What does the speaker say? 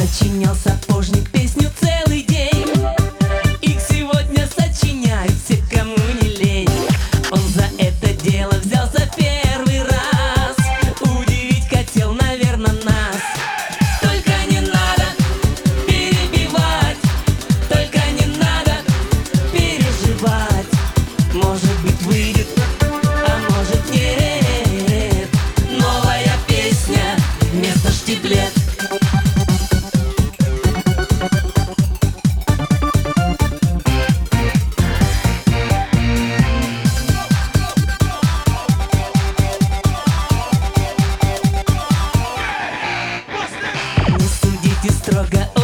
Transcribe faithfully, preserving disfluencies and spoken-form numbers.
Сочинял сапожник песню целый день. Их сегодня сочиняют все, кому не лень. Он за это дело взялся первый раз. Удивить хотел, наверное, нас. Только не надо перебивать, только не надо переживать. Может быть, выйдет, а может нет. Новая песня вместо штиблет. Не судите строго